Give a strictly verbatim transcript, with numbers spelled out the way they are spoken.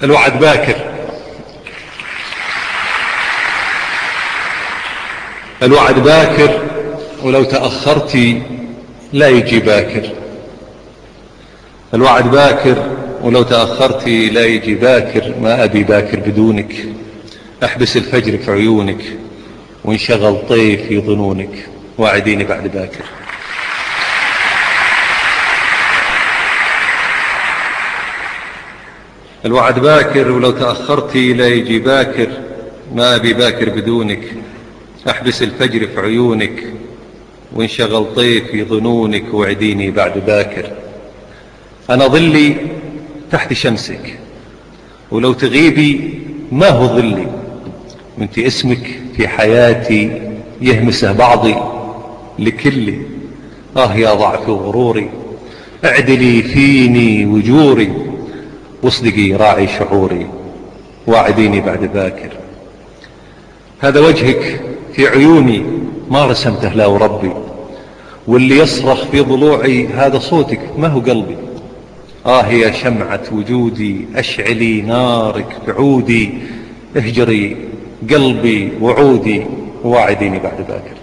الوعد باكر. الوعد باكر ولو تأخرتي لا يجي باكر. الوعد باكر ولو تأخرتي لا يجي باكر. ما أبي باكر بدونك، أحبس الفجر في عيونك وانشغل طيف في ظنونك. واعديني بعد باكر. الوعد باكر ولو تأخرتي لا يجي باكر. ما أبي باكر بدونك، أحبس الفجر في عيونك وانشغل طيف في ظنونك. واعديني بعد باكر. أنا ظلي تحت شمسك، ولو تغيبي ما هو ظلي، وانت اسمك في حياتي يهمسه بعضي لكلي. آه يا ضعفي وغروري، اعدلي فيني وجوري، واصدقي راعي شعوري. واعديني بعد باكر. هذا وجهك في عيوني ما رسمته لا وربي، واللي يصرخ في ضلوعي هذا صوتك ما هو قلبي. آه يا شمعة وجودي، أشعلي نارك بعودي، اهجري قلبي وعودي. واعديني بعد باكر.